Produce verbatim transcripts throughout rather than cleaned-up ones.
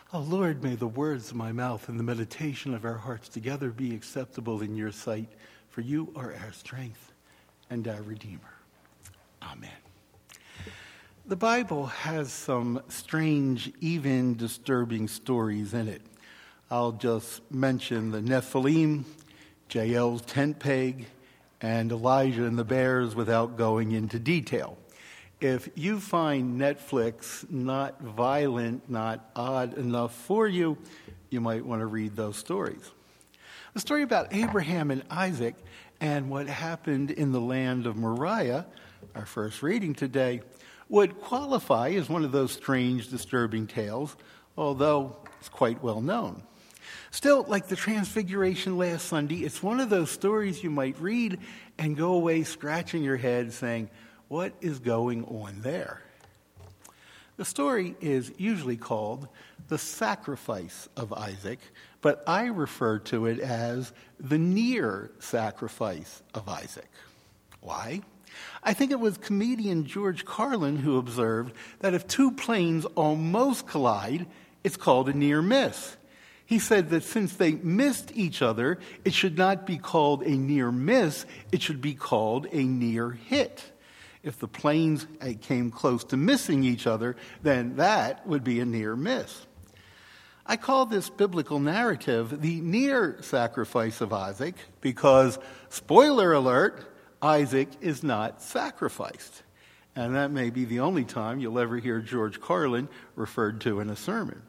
Oh Lord, may the words of my mouth and the meditation of our hearts together be acceptable in your sight, for you are our strength and our Redeemer. Amen. The Bible has some strange, even disturbing stories in it. I'll just mention the Nephilim, Jael's tent peg, and Elijah and the bears without going into detail. If you find Netflix not violent, not odd enough for you, you might want to read those stories. The story about Abraham and Isaac and what happened in the land of Moriah, our first reading today, would qualify as one of those strange, disturbing tales, although it's quite well known. Still, like the Transfiguration last Sunday, it's one of those stories you might read and go away scratching your head saying, what is going on there? The story is usually called the sacrifice of Isaac, but I refer to it as the near sacrifice of Isaac. Why? I think it was comedian George Carlin who observed that if two planes almost collide, it's called a near miss. He said that since they missed each other, it should not be called a near miss, it should be called a near hit. If the planes came close to missing each other, then that would be a near miss. I call this biblical narrative the near sacrifice of Isaac because, spoiler alert, Isaac is not sacrificed. And that may be the only time you'll ever hear George Carlin referred to in a sermon.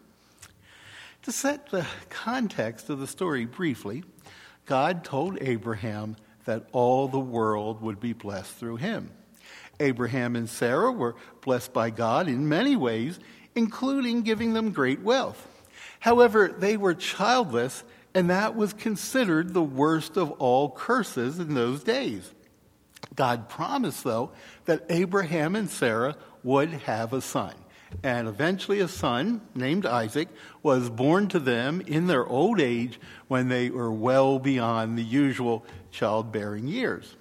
To set the context of the story briefly, God told Abraham that all the world would be blessed through him. Abraham and Sarah were blessed by God in many ways, including giving them great wealth. However, they were childless, and that was considered the worst of all curses in those days. God promised, though, that Abraham and Sarah would have a son. And eventually a son named Isaac was born to them in their old age when they were well beyond the usual childbearing years.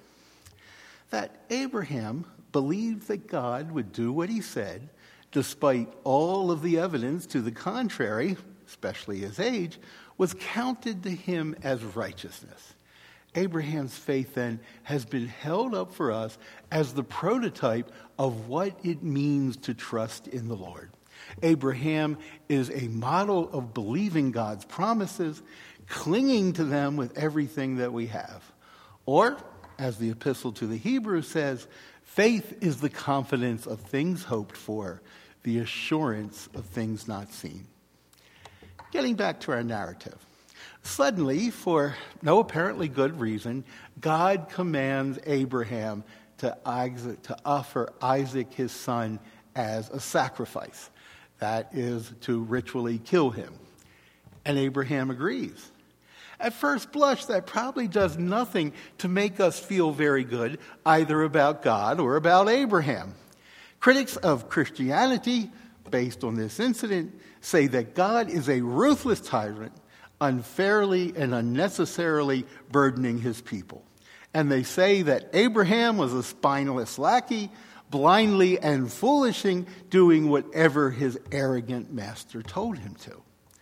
That Abraham believed that God would do what he said, despite all of the evidence to the contrary, especially his age, was counted to him as righteousness. Abraham's faith, then, has been held up for us as the prototype of what it means to trust in the Lord. Abraham is a model of believing God's promises, clinging to them with everything that we have. Or, as the epistle to the Hebrews says, faith is the confidence of things hoped for, the assurance of things not seen. Getting back to our narrative. Suddenly, for no apparently good reason, God commands Abraham to, Isaac, to offer Isaac his son as a sacrifice. That is to ritually kill him. And Abraham agrees. At first blush, that probably does nothing to make us feel very good, either about God or about Abraham. Critics of Christianity, based on this incident, say that God is a ruthless tyrant, unfairly and unnecessarily burdening his people. And they say that Abraham was a spineless lackey, blindly and foolishly doing whatever his arrogant master told him to.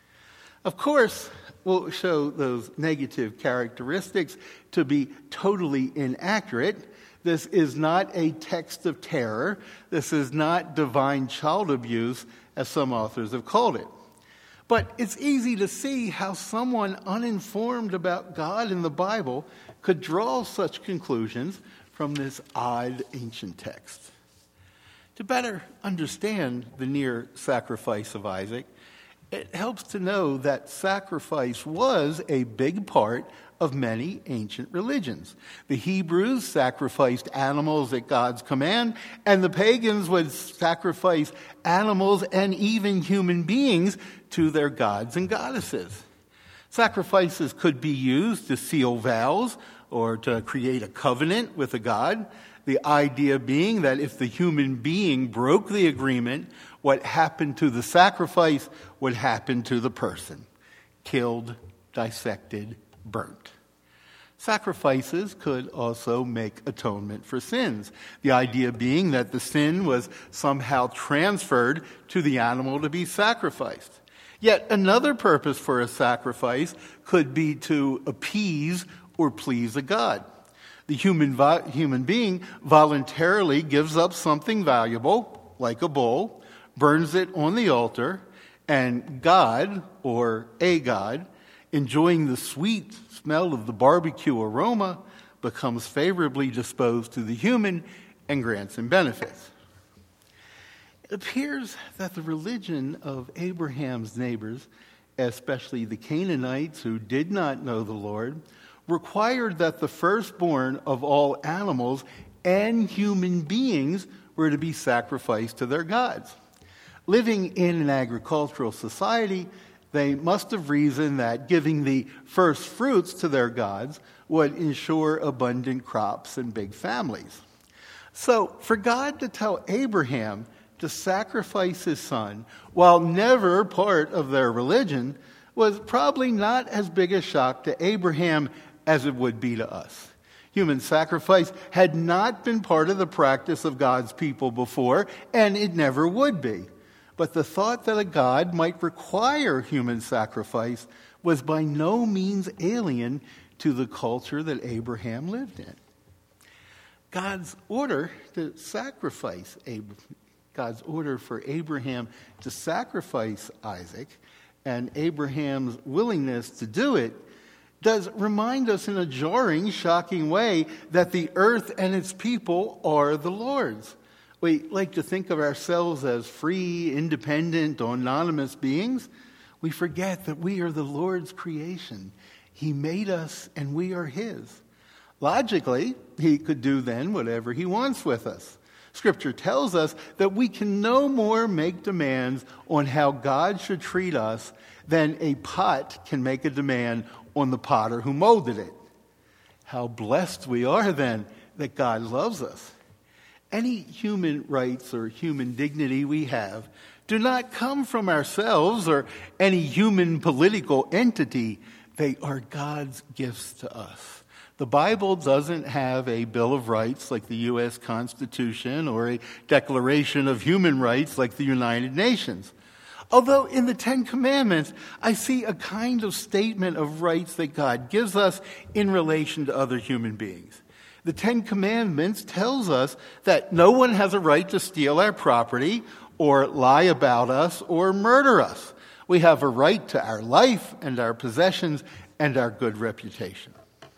Of course, we'll show those negative characteristics to be totally inaccurate. This is not a text of terror. This is not divine child abuse, as some authors have called it. But it's easy to see how someone uninformed about God in the Bible could draw such conclusions from this odd ancient text. To better understand the near sacrifice of Isaac, it helps to know that sacrifice was a big part of many ancient religions. The Hebrews sacrificed animals at God's command, and the pagans would sacrifice animals and even human beings to their gods and goddesses. Sacrifices could be used to seal vows or to create a covenant with a god, the idea being that if the human being broke the agreement, what happened to the sacrifice would happen to the person. Killed, dissected, burnt. Sacrifices could also make atonement for sins, the idea being that the sin was somehow transferred to the animal to be sacrificed. Yet another purpose for a sacrifice could be to appease or please a god. The human, vo- human being voluntarily gives up something valuable, like a bull, burns it on the altar, and God, or a god, enjoying the sweet smell of the barbecue aroma, becomes favorably disposed to the human and grants him benefits. It appears that the religion of Abraham's neighbors, especially the Canaanites who did not know the Lord, required that the firstborn of all animals and human beings were to be sacrificed to their gods. Living in an agricultural society, they must have reasoned that giving the first fruits to their gods would ensure abundant crops and big families. So, for God to tell Abraham to sacrifice his son, while never part of their religion, was probably not as big a shock to Abraham as it would be to us. Human sacrifice had not been part of the practice of God's people before, and it never would be. But the thought that a God might require human sacrifice was by no means alien to the culture that Abraham lived in. God's order to sacrifice, God's order for Abraham to sacrifice Isaac, and Abraham's willingness to do it, does remind us in a jarring, shocking way that the earth and its people are the Lord's. We like to think of ourselves as free, independent, autonomous beings. We forget that we are the Lord's creation. He made us and we are His. Logically, He could do then whatever He wants with us. Scripture tells us that we can no more make demands on how God should treat us than a pot can make a demand on the potter who molded it. How blessed we are then that God loves us. Any human rights or human dignity we have do not come from ourselves or any human political entity. They are God's gifts to us. The Bible doesn't have a Bill of Rights like the U S Constitution or a Declaration of Human Rights like the United Nations. Although in the Ten Commandments, I see a kind of statement of rights that God gives us in relation to other human beings. The Ten Commandments tells us that no one has a right to steal our property or lie about us or murder us. We have a right to our life and our possessions and our good reputation.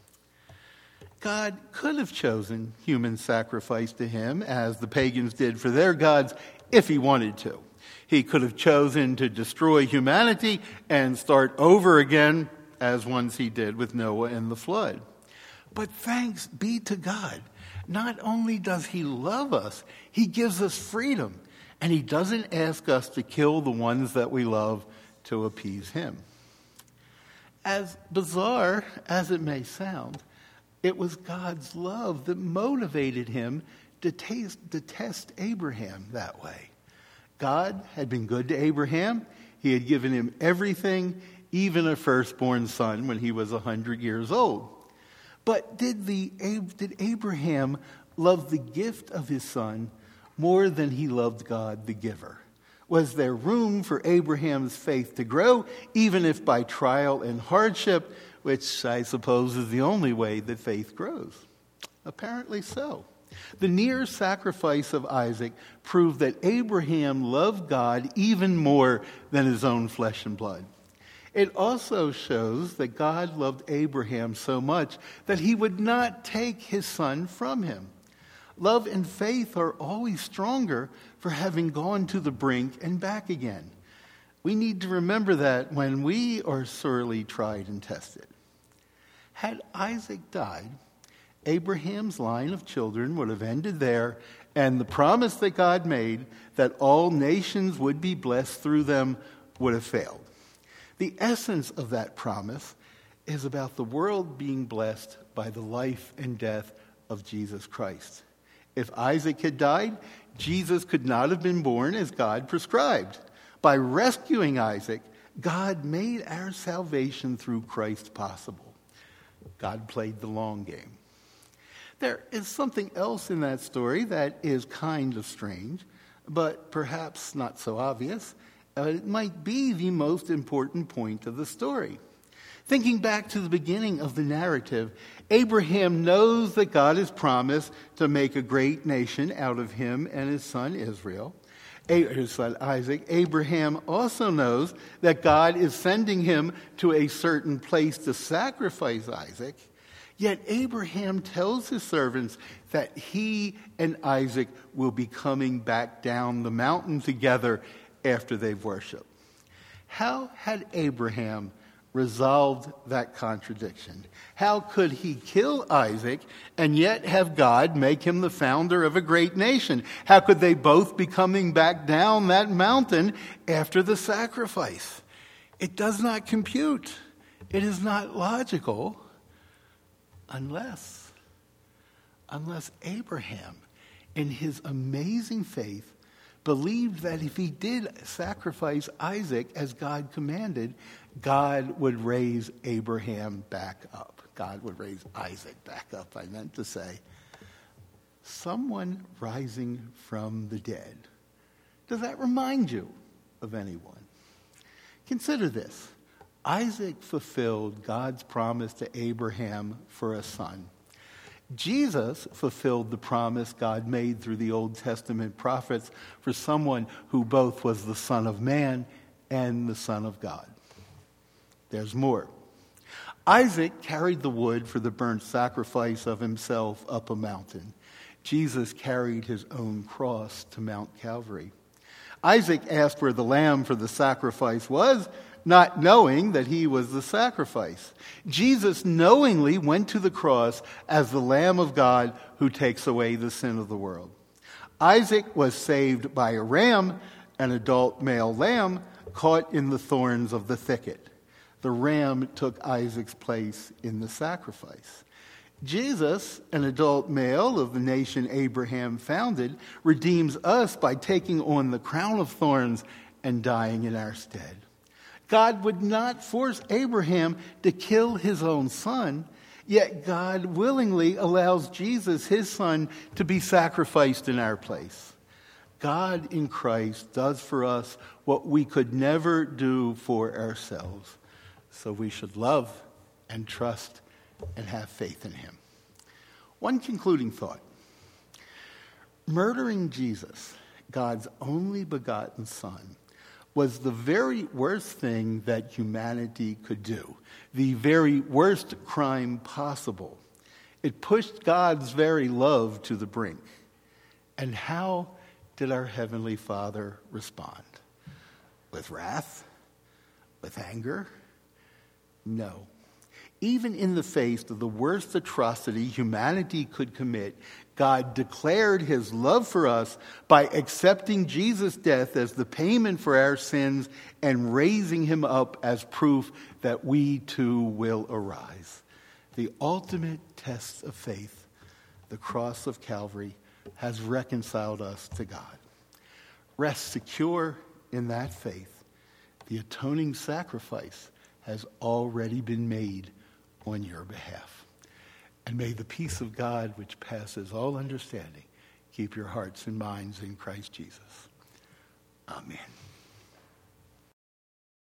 God could have chosen human sacrifice to Him, as the pagans did for their gods, if He wanted to. He could have chosen to destroy humanity and start over again, as once He did with Noah and the flood. But thanks be to God. Not only does He love us, He gives us freedom. And He doesn't ask us to kill the ones that we love to appease Him. As bizarre as it may sound, it was God's love that motivated Him to, taste, to test Abraham that way. God had been good to Abraham. He had given him everything, even a firstborn son when he was one hundred years old. But did, the, did Abraham love the gift of his son more than he loved God, the giver? Was there room for Abraham's faith to grow, even if by trial and hardship, which I suppose is the only way that faith grows? Apparently so. The near sacrifice of Isaac proved that Abraham loved God even more than his own flesh and blood. It also shows that God loved Abraham so much that He would not take his son from him. Love and faith are always stronger for having gone to the brink and back again. We need to remember that when we are sorely tried and tested. Had Isaac died, Abraham's line of children would have ended there, and the promise that God made that all nations would be blessed through them would have failed. The essence of that promise is about the world being blessed by the life and death of Jesus Christ. If Isaac had died, Jesus could not have been born as God prescribed. By rescuing Isaac, God made our salvation through Christ possible. God played the long game. There is something else in that story that is kind of strange, but perhaps not so obvious, Uh, it might be the most important point of the story. Thinking back to the beginning of the narrative, Abraham knows that God has promised to make a great nation out of him and his son Israel, his son Isaac. Abraham also knows that God is sending him to a certain place to sacrifice Isaac. Yet Abraham tells his servants that he and Isaac will be coming back down the mountain together after they've worshiped. How had Abraham resolved that contradiction? How could he kill Isaac and yet have God make him the founder of a great nation? How could they both be coming back down that mountain after the sacrifice? It does not compute. It is not logical unless, unless Abraham, in his amazing faith, believed that if he did sacrifice Isaac as God commanded, God would raise Abraham back up. God would raise Isaac back up, I meant to say. Someone rising from the dead. Does that remind you of anyone? Consider this. Isaac fulfilled God's promise to Abraham for a son. Jesus fulfilled the promise God made through the Old Testament prophets for someone who both was the Son of Man and the Son of God. There's more. Isaac carried the wood for the burnt sacrifice of himself up a mountain. Jesus carried his own cross to Mount Calvary. Isaac asked where the lamb for the sacrifice was, not knowing that he was the sacrifice. Jesus knowingly went to the cross as the Lamb of God who takes away the sin of the world. Isaac was saved by a ram, an adult male lamb, caught in the thorns of the thicket. The ram took Isaac's place in the sacrifice. Jesus, an adult male of the nation Abraham founded, redeems us by taking on the crown of thorns and dying in our stead. God would not force Abraham to kill his own son, yet God willingly allows Jesus, his son, to be sacrificed in our place. God in Christ does for us what we could never do for ourselves. So we should love and trust and have faith in him. One concluding thought. Murdering Jesus, God's only begotten son, was the very worst thing that humanity could do, the very worst crime possible. It pushed God's very love to the brink. And how did our Heavenly Father respond? With wrath? With anger? No. Even in the face of the worst atrocity humanity could commit, God declared his love for us by accepting Jesus' death as the payment for our sins and raising him up as proof that we too will arise. The ultimate test of faith, the cross of Calvary, has reconciled us to God. Rest secure in that faith. The atoning sacrifice has already been made on your behalf. And may the peace of God, which passes all understanding, keep your hearts and minds in Christ Jesus. Amen.